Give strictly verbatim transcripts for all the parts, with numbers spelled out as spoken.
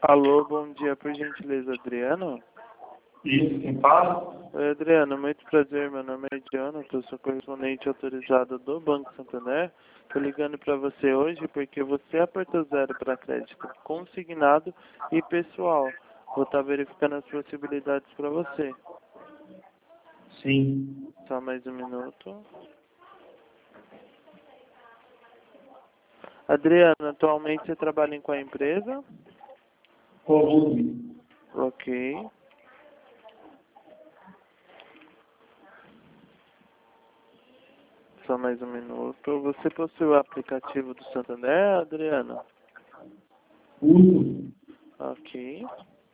Alô, bom dia, por gentileza, Adriano? Isso, quem fala? Oi, Adriano, muito prazer, meu nome é Jonathan, sou correspondente autorizado do Banco Santander. Estou ligando para você hoje porque você apertou zero para crédito consignado e pessoal. Vou estar verificando as possibilidades para você. Sim. Só mais um minuto. Adriano, atualmente você trabalha em qual empresa? Volume. Ok. Só mais um minuto. Você possui o aplicativo do Santander, Adriano? Uso. Ok.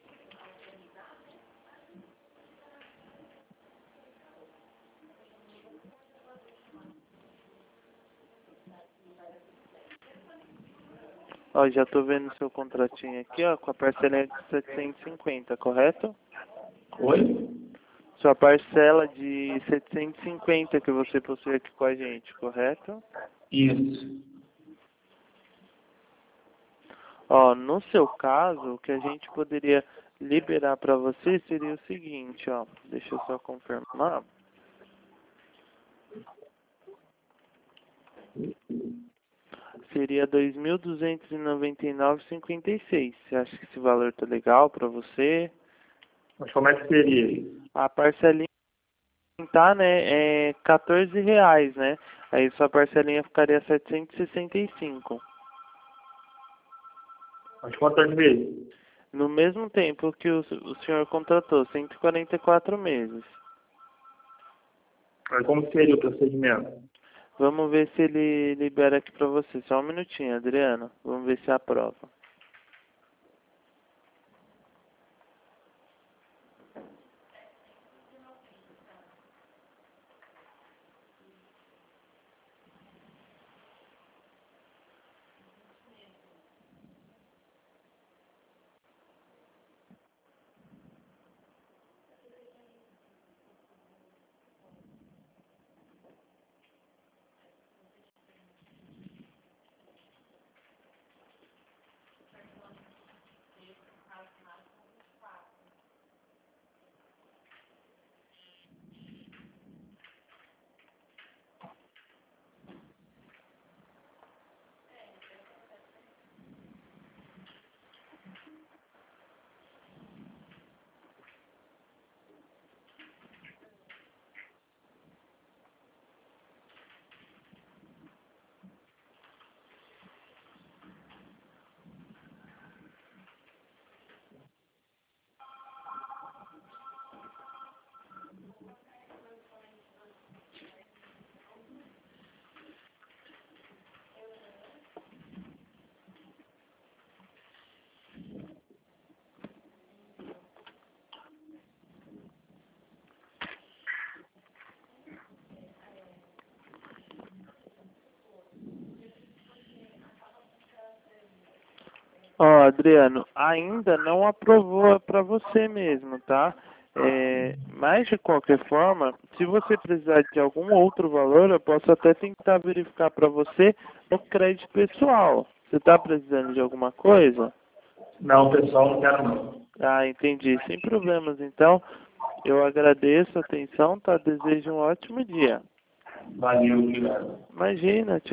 Ó, já tô vendo seu contratinho aqui, ó, com a parcela de setecentos e cinquenta, correto? Oi? Sua parcela de setecentos e cinquenta que você possui aqui com a gente, correto? Isso. Ó, no seu caso, o que a gente poderia liberar para você seria o seguinte, ó, deixa eu só confirmar. Seria dois mil duzentos e noventa e nove reais e cinquenta e seis. Você acha que esse valor tá legal para você? Mas como é que seria? A parcelinha tá, né, é quatorze reais, né? Aí sua parcelinha ficaria setecentos e sessenta e cinco. Mas quantas vezes? No mesmo tempo que o, o senhor contratou, cento e quarenta e quatro meses. Mas como seria o procedimento? Vamos ver se ele libera aqui pra você. Só um minutinho, Adriano. Vamos ver se aprova. Ó, Adriano, ainda não aprovou para você mesmo, tá? É, mas de qualquer forma, se você precisar de algum outro valor, eu posso até tentar verificar para você no crédito pessoal. Você está precisando de alguma coisa? Não, pessoal, não quero não. Ah, entendi. Sem problemas, então. Eu agradeço a atenção, tá? Desejo um ótimo dia. Valeu, obrigado. Imagina, tchau.